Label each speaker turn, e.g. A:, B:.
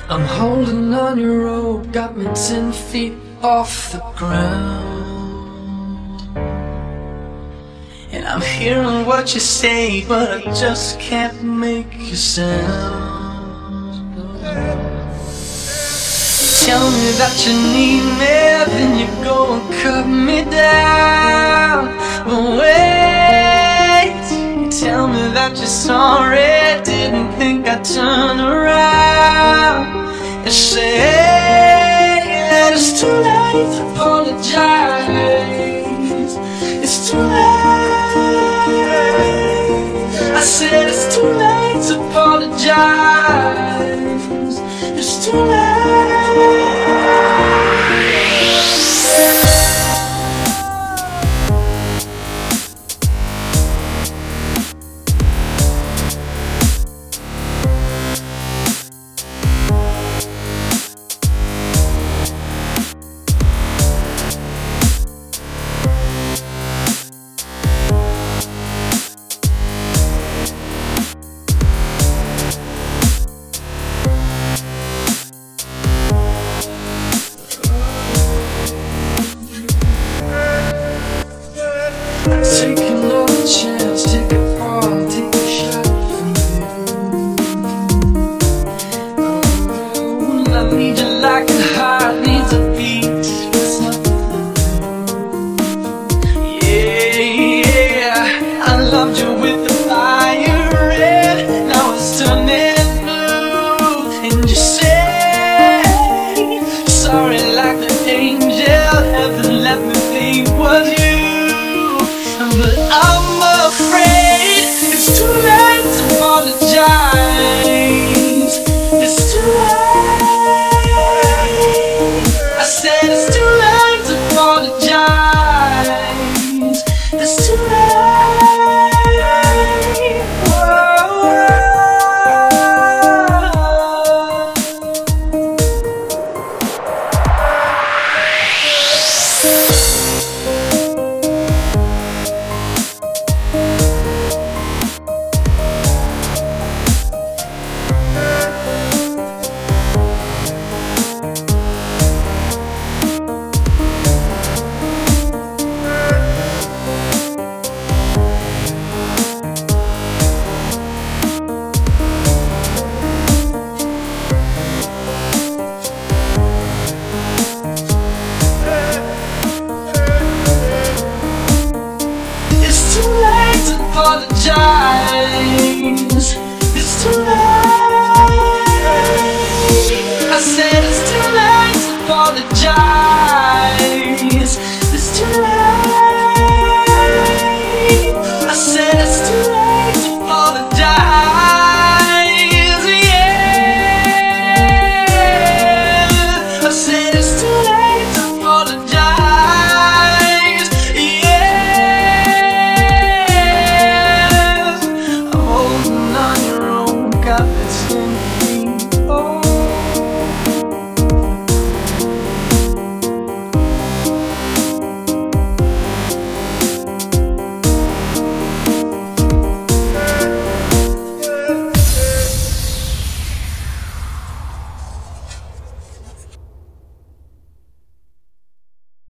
A: I'm holding on your rope, got me 10 feet off the ground. And I'm hearing what you say, but I just can't make a sound. You tell me that you need me, then you go and cut me down. But wait, you tell me that you're sorry, didn't think I'd turn around. You say that it's too late to apologize. It's too late. I said it's too late to apologize. It's too late.